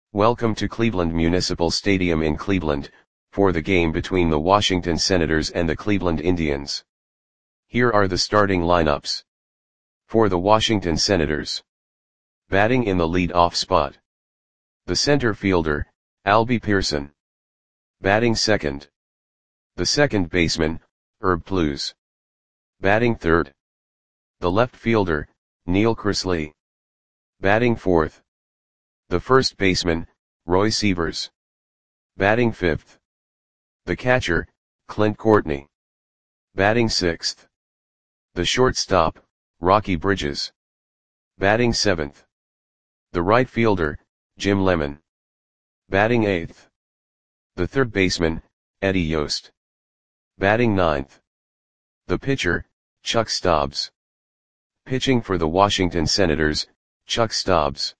Welcome to Cleveland Municipal Stadium in Cleveland, for the game between the Washington Senators and the Cleveland Indians. Here are the starting lineups. For the Washington Senators. Batting in the lead-off spot. The center fielder, Albie Pearson. Batting second. The second baseman, Herb Pluse. Batting third. The left fielder, Neil Chrisley. Batting fourth. The first baseman, Roy Sievers. Batting fifth. The catcher, Clint Courtney. Batting sixth. The shortstop, Rocky Bridges. Batting seventh. The right fielder, Jim Lemon. Batting eighth. The third baseman, Eddie Yost. Batting ninth. The pitcher, Chuck Stobbs. Pitching for the Washington Senators, Chuck Stobbs.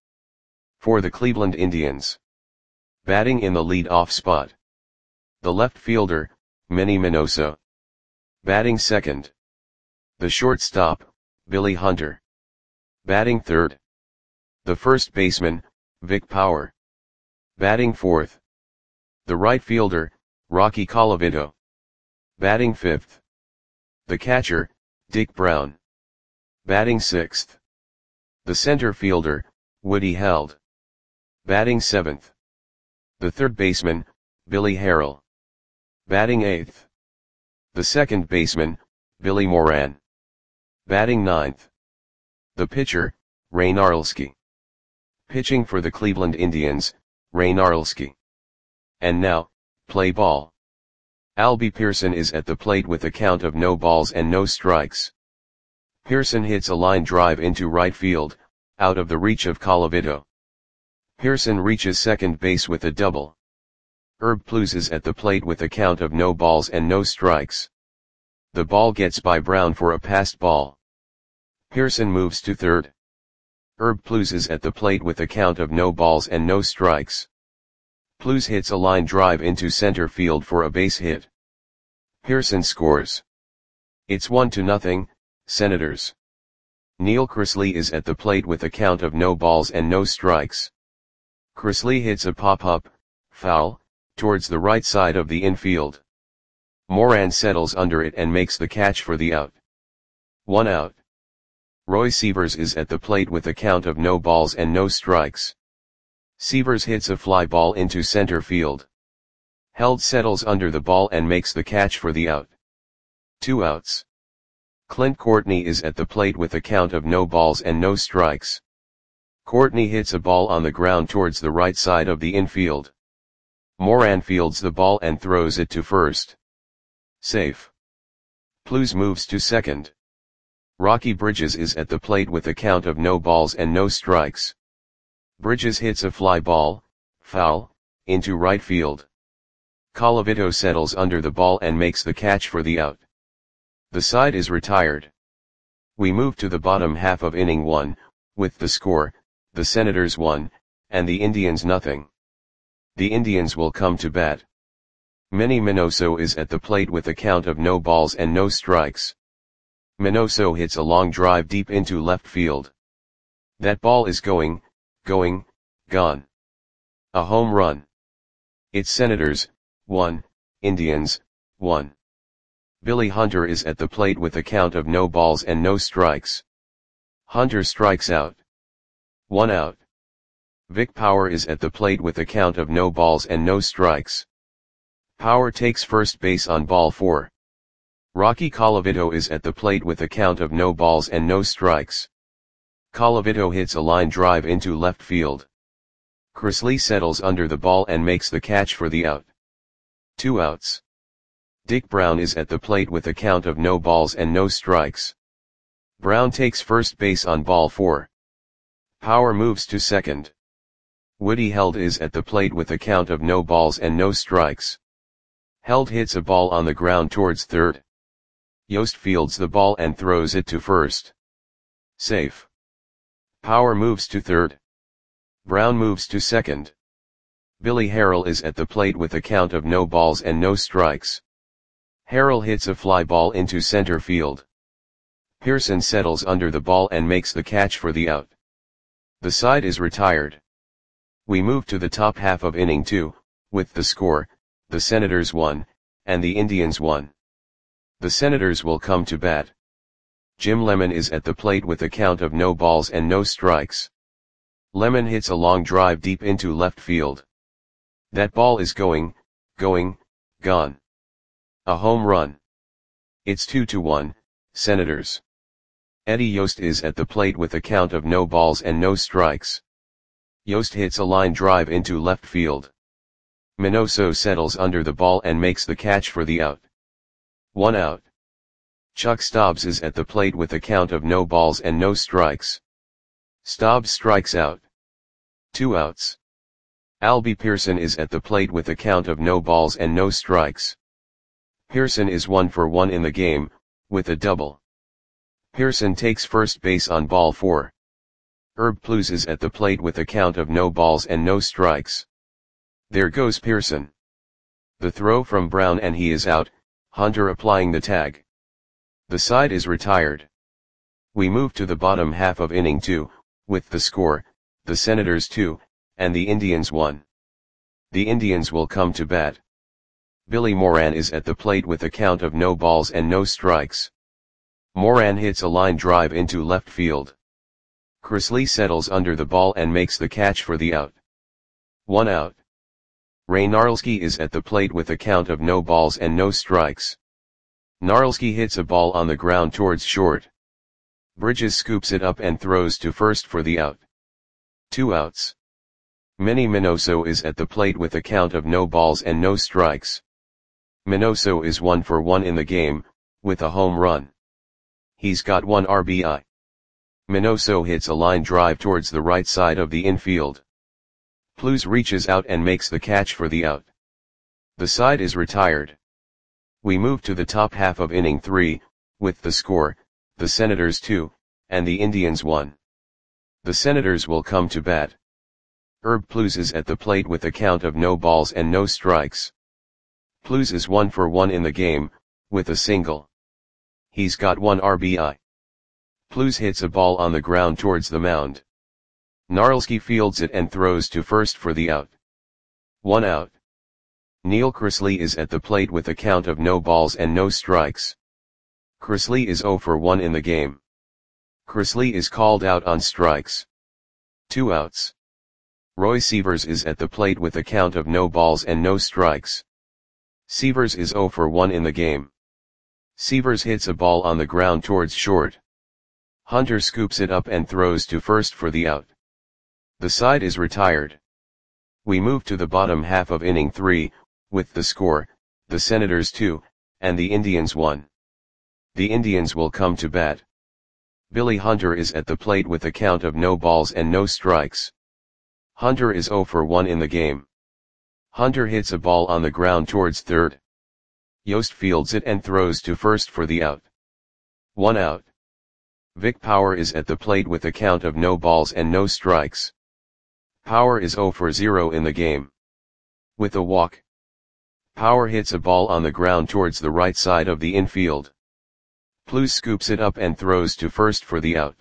For the Cleveland Indians. Batting in the lead-off spot. The left fielder, Manny Minoso. Batting second. The shortstop, Billy Hunter. Batting third. The first baseman, Vic Power. Batting fourth. The right fielder, Rocky Colavito. Batting fifth. The catcher, Dick Brown. Batting sixth. The center fielder, Woody Held. Batting seventh. The third baseman, Billy Harrell. Batting eighth. The second baseman, Billy Moran. Batting ninth. The pitcher, Ray Narlski. Pitching for the Cleveland Indians, Ray Narlski. And now, play ball. Albie Pearson is at the plate with a count of no balls and no strikes. Pearson hits a line drive into right field, out of the reach of Colavito. Pearson reaches second base with a double. Herb Pluse is at the plate with a count of no balls and no strikes. The ball gets by Brown for a passed ball. Pearson moves to third. Herb Pluse is at the plate with a count of no balls and no strikes. Pluse hits a line drive into center field for a base hit. Pearson scores. It's 1-0, Senators. Neil Chrisley is at the plate with a count of no balls and no strikes. Chrisley hits a pop-up, foul, towards the right side of the infield. Moran settles under it and makes the catch for the out. 1 out. Roy Sievers is at the plate with a count of no balls and no strikes. Sievers hits a fly ball into center field. Held settles under the ball and makes the catch for the out. 2 outs. Clint Courtney is at the plate with a count of no balls and no strikes. Courtney hits a ball on the ground towards the right side of the infield. Moran fields the ball and throws it to first. Safe. Pluse moves to second. Rocky Bridges is at the plate with a count of no balls and no strikes. Bridges hits a fly ball, foul, into right field. Colavito settles under the ball and makes the catch for the out. The side is retired. We move to the bottom half of inning 1, with the score, the Senators 1, and the Indians 0. The Indians will come to bat. Manny Minoso is at the plate with a count of no balls and no strikes. Minoso hits a long drive deep into left field. That ball is gone. A home run. It's Senators, 1, Indians, 1. Billy Hunter is at the plate with a count of no balls and no strikes. Hunter strikes out. 1 out. Vic Power is at the plate with a count of no balls and no strikes. Power takes first base on ball 4. Rocky Colavito is at the plate with a count of no balls and no strikes. Colavito hits a line drive into left field. Chrisley settles under the ball and makes the catch for the out. 2 outs. Dick Brown is at the plate with a count of no balls and no strikes. Brown takes first base on ball 4. Power moves to second. Woody Held is at the plate with a count of no balls and no strikes. Held hits a ball on the ground towards third. Yost fields the ball and throws it to first. Safe. Power moves to third. Brown moves to second. Billy Harrell is at the plate with a count of no balls and no strikes. Harrell hits a fly ball into center field. Pearson settles under the ball and makes the catch for the out. The side is retired. We move to the top half of inning 2, with the score, the Senators 1, and the Indians 1. The Senators will come to bat. Jim Lemon is at the plate with a count of no balls and no strikes. Lemon hits a long drive deep into left field. That ball is going, gone. A home run. It's 2-1, Senators. Eddie Yost is at the plate with a count of no balls and no strikes. Yost hits a line drive into left field. Minoso settles under the ball and makes the catch for the out. 1 out. Chuck Stobbs is at the plate with a count of no balls and no strikes. Stobbs strikes out. 2 outs. Albie Pearson is at the plate with a count of no balls and no strikes. Pearson is 1 for 1 in the game, with a double. Pearson takes first base on ball 4. Herb Plews is at the plate with a count of no balls and no strikes. There goes Pearson. The throw from Brown and he is out, Hunter applying the tag. The side is retired. We move to the bottom half of inning 2, with the score, the Senators 2, and the Indians 1. The Indians will come to bat. Billy Moran is at the plate with a count of no balls and no strikes. Moran hits a line drive into left field. Chris Lee settles under the ball and makes the catch for the out. 1 out. Ray Narlski is at the plate with a count of no balls and no strikes. Narlski hits a ball on the ground towards short. Bridges scoops it up and throws to first for the out. 2 outs. Manny Minoso is at the plate with a count of no balls and no strikes. Minoso is 1 for 1 in the game, with a home run. He's got 1 RBI. Minoso hits a line drive towards the right side of the infield. Plews reaches out and makes the catch for the out. The side is retired. We move to the top half of inning 3, with the score, the Senators 2, and the Indians 1. The Senators will come to bat. Herb Plews is at the plate with a count of no balls and no strikes. Plews is 1 for 1 in the game, with a single. He's got 1 RBI. Plews hits a ball on the ground towards the mound. Narlski fields it and throws to first for the out. 1 out. Neil Chrisley is at the plate with a count of no balls and no strikes. Chrisley is 0 for 1 in the game. Chrisley is called out on strikes. 2 outs. Roy Sievers is at the plate with a count of no balls and no strikes. Sievers is 0 for 1 in the game. Sievers hits a ball on the ground towards short. Hunter scoops it up and throws to first for the out. The side is retired. We move to the bottom half of inning 3, with the score, the Senators 2, and the Indians 1. The Indians will come to bat. Billy Hunter is at the plate with a count of no balls and no strikes. Hunter is 0 for 1 in the game. Hunter hits a ball on the ground towards third. Yost fields it and throws to first for the out. 1 out. Vic Power is at the plate with a count of no balls and no strikes. Power is 0 for 0 in the game. With a walk. Power hits a ball on the ground towards the right side of the infield. Plews scoops it up and throws to first for the out.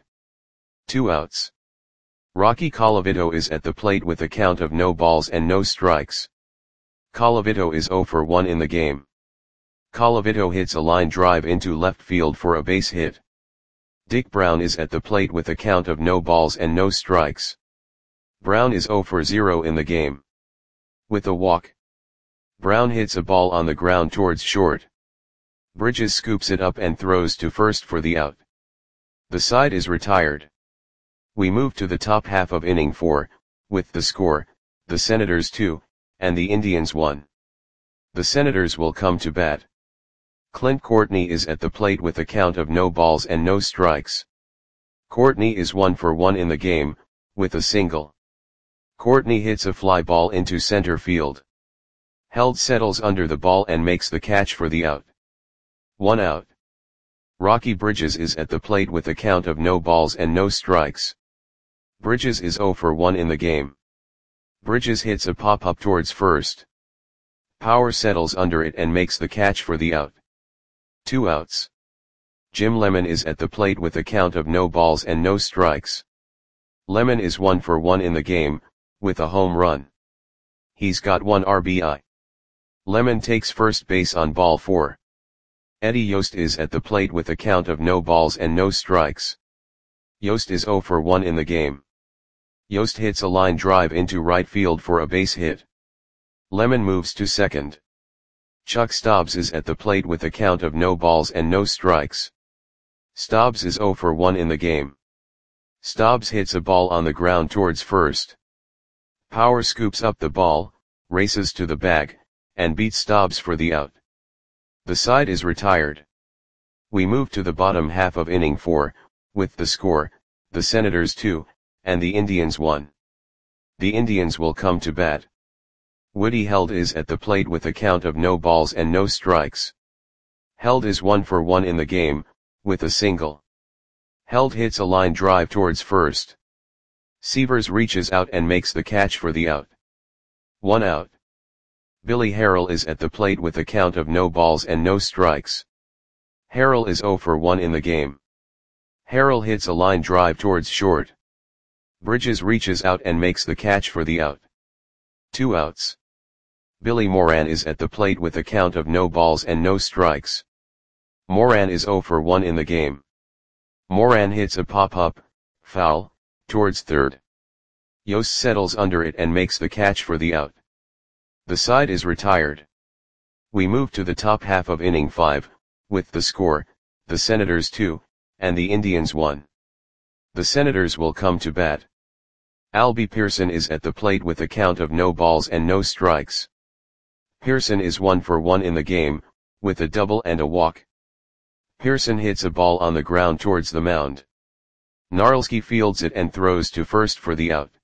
2 outs. Rocky Colavito is at the plate with a count of no balls and no strikes. Colavito is 0 for 1 in the game. Colavito hits a line drive into left field for a base hit. Dick Brown is at the plate with a count of no balls and no strikes. Brown is 0 for 0 in the game. With a walk. Brown hits a ball on the ground towards short. Bridges scoops it up and throws to first for the out. The side is retired. We move to the top half of inning 4, with the score, the Senators 2, and the Indians 1. The Senators will come to bat. Clint Courtney is at the plate with a count of no balls and no strikes. Courtney is 1 for 1 in the game, with a single. Courtney hits a fly ball into center field. Held settles under the ball and makes the catch for the out. 1 out. Rocky Bridges is at the plate with a count of no balls and no strikes. Bridges is 0 for 1 in the game. Bridges hits a pop-up towards first. Power settles under it and makes the catch for the out. 2 outs. Jim Lemon is at the plate with a count of no balls and no strikes. Lemon is 1 for 1 in the game, with a home run. He's got 1 RBI. Lemon takes first base on ball 4. Eddie Yost is at the plate with a count of no balls and no strikes. Yost is 0 for 1 in the game. Yost hits a line drive into right field for a base hit. Lemon moves to second. Chuck Stobbs is at the plate with a count of no balls and no strikes. Stobbs is 0 for 1 in the game. Stobbs hits a ball on the ground towards first. Power scoops up the ball, races to the bag, and beats Stobbs for the out. The side is retired. We move to the bottom half of inning 4, with the score, the Senators 2, and the Indians 1. The Indians will come to bat. Woody Held is at the plate with a count of no balls and no strikes. Held is 1 for 1 in the game, with a single. Held hits a line drive towards first. Severs reaches out and makes the catch for the out. 1 out. Billy Harrell is at the plate with a count of no balls and no strikes. Harrell is 0 for 1 in the game. Harrell hits a line drive towards short. Bridges reaches out and makes the catch for the out. 2 outs. Billy Moran is at the plate with a count of no balls and no strikes. Moran is 0 for 1 in the game. Moran hits a pop-up, foul, towards third. Yost settles under it and makes the catch for the out. The side is retired. We move to the top half of inning 5, with the score, the Senators 2, and the Indians 1. The Senators will come to bat. Albie Pearson is at the plate with a count of no balls and no strikes. Pearson is 1 for 1 in the game, with a double and a walk. Pearson hits a ball on the ground towards the mound. Gnarlski fields it and throws to first for the out.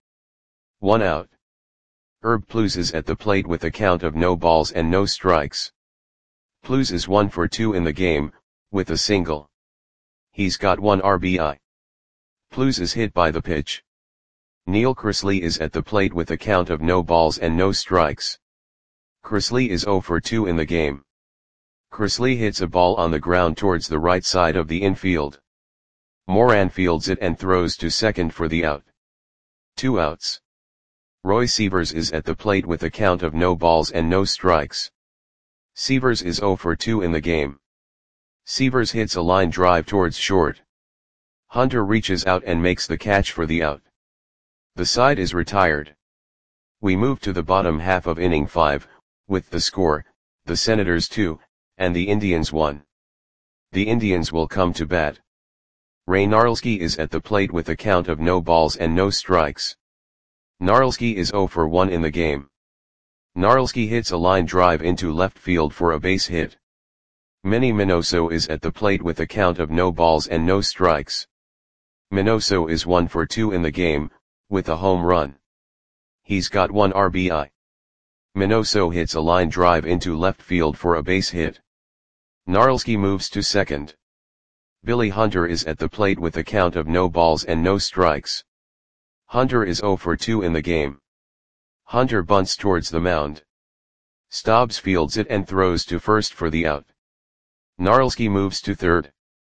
1 out. Herb Plews is at the plate with a count of no balls and no strikes. Plews is 1 for 2 in the game, with a single. He's got 1 RBI. Plews is hit by the pitch. Neil Chrisley is at the plate with a count of no balls and no strikes. Chrisley is 0 for 2 in the game. Chrisley hits a ball on the ground towards the right side of the infield. Moran fields it and throws to second for the out. 2 outs. Roy Severs is at the plate with a count of no balls and no strikes. Severs is 0 for 2 in the game. Severs hits a line drive towards short. Hunter reaches out and makes the catch for the out. The side is retired. We move to the bottom half of inning 5, with the score, the Senators 2, and the Indians 1. The Indians will come to bat. Ray Gnarlski is at the plate with a count of no balls and no strikes. Gnarlski is 0 for 1 in the game. Gnarlski hits a line drive into left field for a base hit. Manny Minoso is at the plate with a count of no balls and no strikes. Minoso is 1 for 2 in the game, with a home run. He's got 1 RBI. Minoso hits a line drive into left field for a base hit. Gnarlski moves to second. Billy Hunter is at the plate with a count of no balls and no strikes. Hunter is 0 for 2 in the game. Hunter bunts towards the mound. Stobbs fields it and throws to first for the out. Gnarlski moves to third.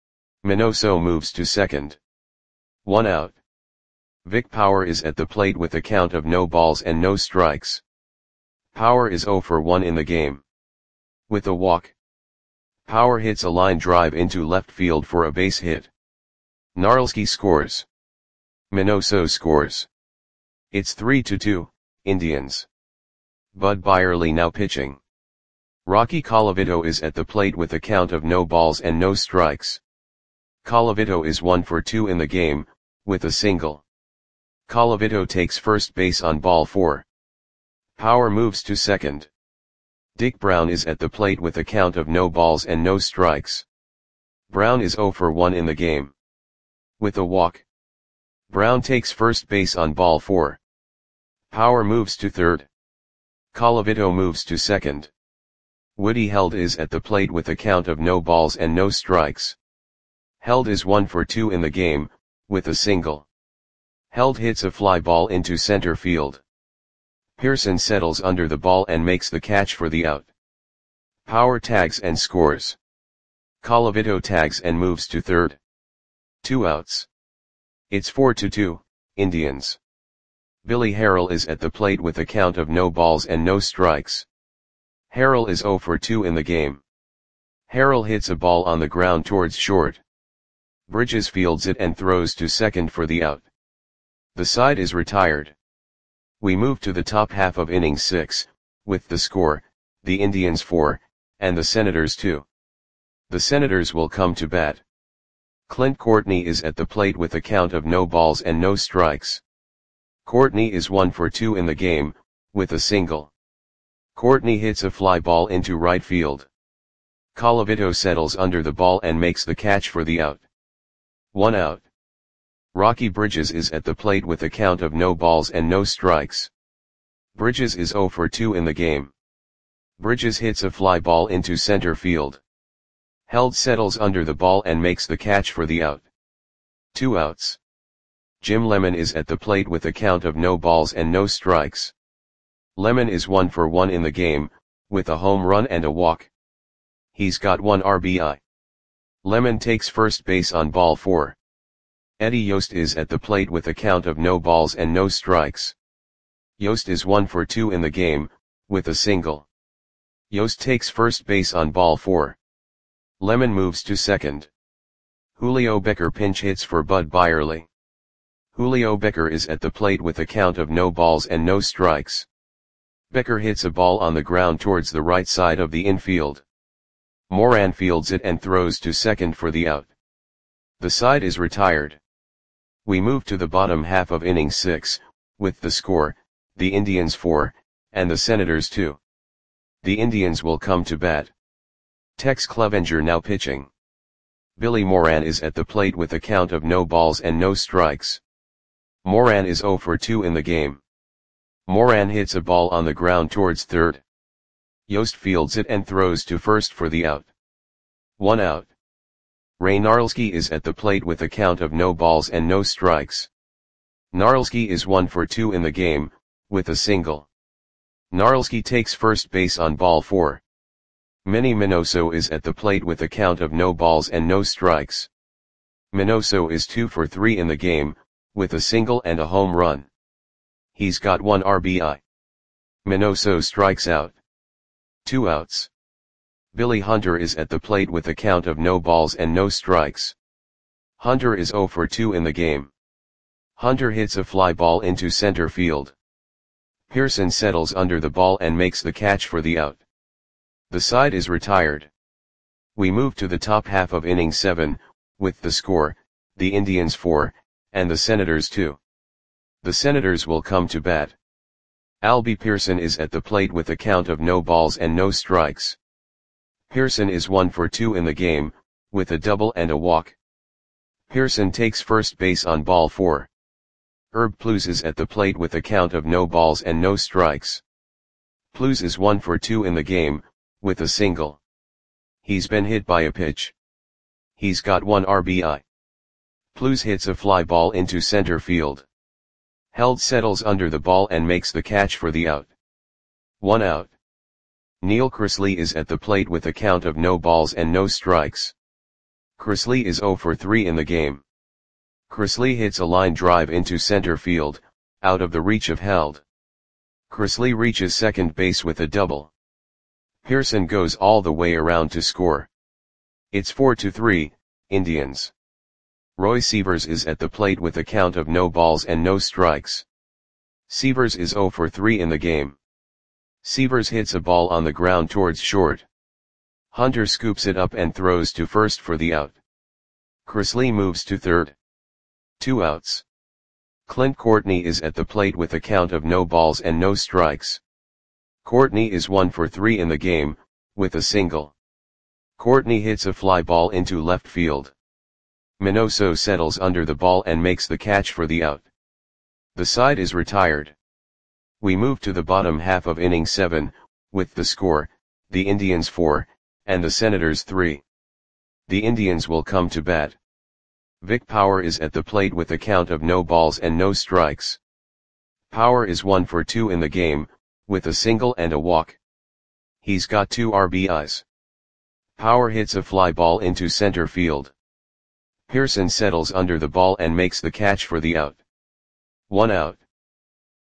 Minoso moves to second. 1 out. Vic Power is at the plate with a count of no balls and no strikes. Power is 0 for 1 in the game. With a walk. Power hits a line drive into left field for a base hit. Gnarlski scores. Minoso scores. It's 3-2, Indians. Bud Byerly now pitching. Rocky Colavito is at the plate with a count of no balls and no strikes. Colavito is 1 for 2 in the game, with a single. Colavito takes first base on ball 4. Power moves to second. Dick Brown is at the plate with a count of no balls and no strikes. Brown is 0 for 1 in the game. With a walk. Brown takes first base on ball 4. Power moves to third. Colavito moves to second. Woody Held is at the plate with a count of no balls and no strikes. Held is 1 for 2 in the game, with a single. Held hits a fly ball into center field. Pearson settles under the ball and makes the catch for the out. Power tags and scores. Colavito tags and moves to third. 2 outs. It's 4-2, Indians. Billy Harrell is at the plate with a count of no balls and no strikes. Harrell is 0 for 2 in the game. Harrell hits a ball on the ground towards short. Bridges fields it and throws to second for the out. The side is retired. We move to the top half of inning 6, with the score, the Indians 4, and the Senators 2. The Senators will come to bat. Clint Courtney is at the plate with a count of no balls and no strikes. Courtney is 1 for 2 in the game, with a single. Courtney hits a fly ball into right field. Colavito settles under the ball and makes the catch for the out. 1 out. Rocky Bridges is at the plate with a count of no balls and no strikes. Bridges is 0 for 2 in the game. Bridges hits a fly ball into center field. Held settles under the ball and makes the catch for the out. 2 outs. Jim Lemon is at the plate with a count of no balls and no strikes. Lemon is 1 for 1 in the game, with a home run and a walk. He's got 1 RBI. Lemon takes first base on ball 4. Eddie Yost is at the plate with a count of no balls and no strikes. Yost is 1 for 2 in the game, with a single. Yost takes first base on ball 4. Lemon moves to second. Julio Becker pinch hits for Bud Byerly. Julio Becker is at the plate with a count of no balls and no strikes. Becker hits a ball on the ground towards the right side of the infield. Moran fields it and throws to second for the out. The side is retired. We move to the bottom half of inning 6, with the score, the Indians 4, and the Senators 2. The Indians will come to bat. Tex Clevenger now pitching. Billy Moran is at the plate with a count of no balls and no strikes. Moran is 0 for 2 in the game. Moran hits a ball on the ground towards third. Yost fields it and throws to first for the out. 1 out. Ray Narlski is at the plate with a count of no balls and no strikes. Narlski is 1 for 2 in the game, with a single. Narlski takes first base on ball 4. Manny Minoso is at the plate with a count of no balls and no strikes. Minoso is 2 for 3 in the game, with a single and a home run. He's got 1 RBI. Minoso strikes out. 2 outs. Billy Hunter is at the plate with a count of no balls and no strikes. Hunter is 0 for 2 in the game. Hunter hits a fly ball into center field. Pearson settles under the ball and makes the catch for the out. The side is retired. We move to the top half of inning 7, with the score, the Indians 4, and the Senators 2. The Senators will come to bat. Albie Pearson is at the plate with a count of no balls and no strikes. Pearson is 1 for 2 in the game, with a double and a walk. Pearson takes first base on ball 4. Herb Plews is at the plate with a count of no balls and no strikes. Plews is 1 for 2 in the game, with a single. He's been hit by a pitch. He's got 1 RBI. Plews hits a fly ball into center field. Held settles under the ball and makes the catch for the out. 1 out. Neil Chrisley is at the plate with a count of no balls and no strikes. Chrisley is 0 for 3 in the game. Chrisley hits a line drive into center field, out of the reach of Held. Chrisley reaches second base with a double. Pearson goes all the way around to score. It's 4-3, Indians. Roy Sievers is at the plate with a count of no balls and no strikes. Sievers is 0 for 3 in the game. Sievers hits a ball on the ground towards short. Hunter scoops it up and throws to first for the out. Chrisley moves to third. 2 outs. Clint Courtney is at the plate with a count of no balls and no strikes. Courtney is 1 for 3 in the game, with a single. Courtney hits a fly ball into left field. Minoso settles under the ball and makes the catch for the out. The side is retired. We move to the bottom half of inning 7, with the score, the Indians 4, and the Senators 3. The Indians will come to bat. Vic Power is at the plate with a count of no balls and no strikes. Power is 1 for 2 in the game, with a single and a walk. He's got 2 RBIs. Power hits a fly ball into center field. Pearson settles under the ball and makes the catch for the out. 1 out.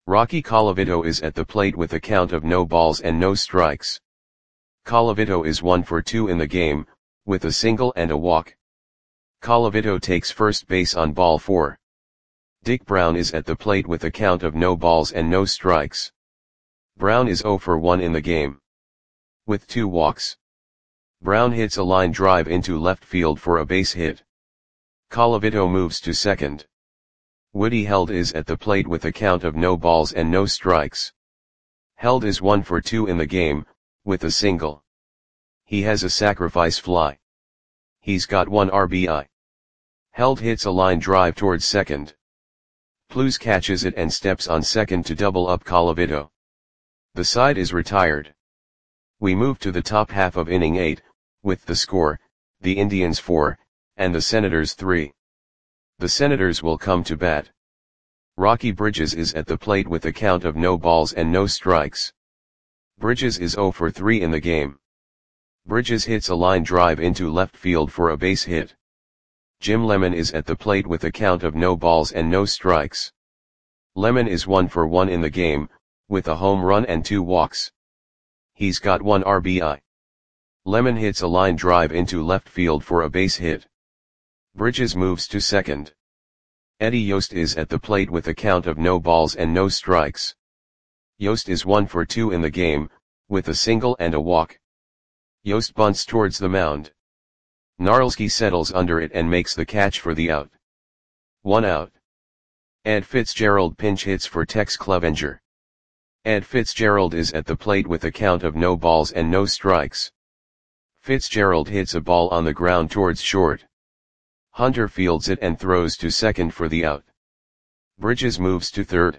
Rocky Colavito is at the plate with a count of no balls and no strikes. Colavito is 1 for 2 in the game, with a single and a walk. Colavito takes first base on ball 4. Dick Brown is at the plate with a count of no balls and no strikes. Brown is 0 for 1 in the game, with 2 walks. Brown hits a line drive into left field for a base hit. Colavito moves to second. Woody Held is at the plate with a count of no balls and no strikes. Held is 1 for 2 in the game, with a single. He has a sacrifice fly. He's got 1 RBI. Held hits a line drive towards second. Plews catches it and steps on second to double up Colavito. The side is retired. We move to the top half of inning 8, with the score, the Indians 4, and the Senators 3. The Senators will come to bat. Rocky Bridges is at the plate with a count of no balls and no strikes. Bridges is 0 for 3 in the game. Bridges hits a line drive into left field for a base hit. Jim Lemon is at the plate with a count of no balls and no strikes. Lemon is 1 for 1 in the game, with a home run and 2 walks. He's got 1 RBI. Lemon hits a line drive into left field for a base hit. Bridges moves to second. Eddie Yost is at the plate with a count of no balls and no strikes. Yost is 1 for 2 in the game, with a single and a walk. Yost bunts towards the mound. Gnarlski settles under it and makes the catch for the out. 1 out. Ed Fitzgerald pinch hits for Tex Clevenger. Ed Fitzgerald is at the plate with a count of no balls and no strikes. Fitzgerald hits a ball on the ground towards short. Hunter fields it and throws to second for the out. Bridges moves to third.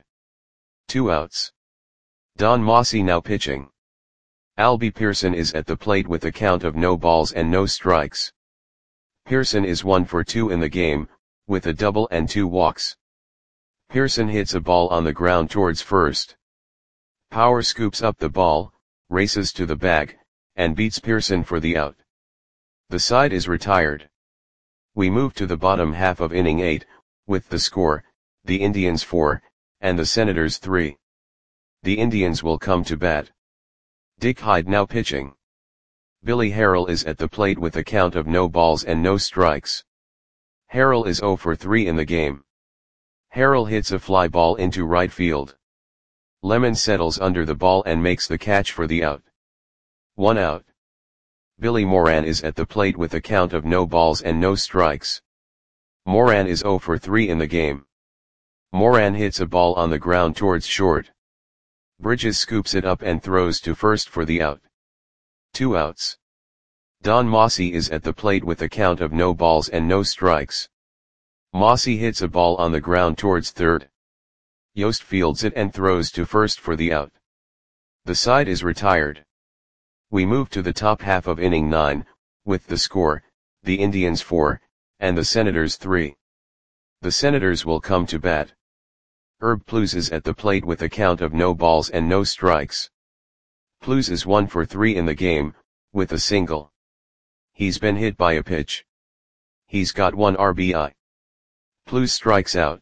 2 outs. Don Mossy now pitching. Albie Pearson is at the plate with a count of no balls and no strikes. Pearson is 1 for 2 in the game, with a double and 2 walks. Pearson hits a ball on the ground towards first. Power scoops up the ball, races to the bag, and beats Pearson for the out. The side is retired. We move to the bottom half of inning 8, with the score, the Indians 4, and the Senators 3. The Indians will come to bat. Dick Hyde now pitching. Billy Harrell is at the plate with a count of no balls and no strikes. Harrell is 0 for 3 in the game. Harrell hits a fly ball into right field. Lemon settles under the ball and makes the catch for the out. 1 out. Billy Moran is at the plate with a count of no balls and no strikes. Moran is 0 for 3 in the game. Moran hits a ball on the ground towards short. Bridges scoops it up and throws to first for the out. 2 outs. Don Mossy is at the plate with a count of no balls and no strikes. Mossy hits a ball on the ground towards third. Yost fields it and throws to first for the out. The side is retired. We move to the top half of inning 9, with the score, the Indians 4, and the Senators 3. The Senators will come to bat. Herb Plews is at the plate with a count of no balls and no strikes. Plews is 1 for 3 in the game, with a single. He's been hit by a pitch. He's got 1 RBI. Plews strikes out.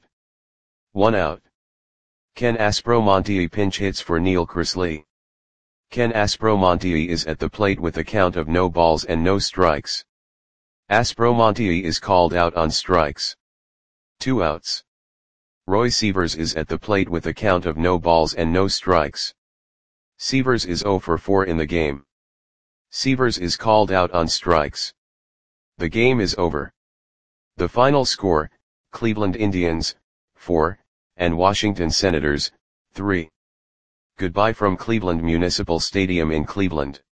1 out. Ken Aspromonte pinch hits for Neil Chrisley. Ken Aspromonte is at the plate with a count of no balls and no strikes. Aspromonte is called out on strikes. 2 outs. Roy Sievers is at the plate with a count of no balls and no strikes. Sievers is 0 for 4 in the game. Sievers is called out on strikes. The game is over. The final score, Cleveland Indians, 4, and Washington Senators, 3. Goodbye from Cleveland Municipal Stadium in Cleveland.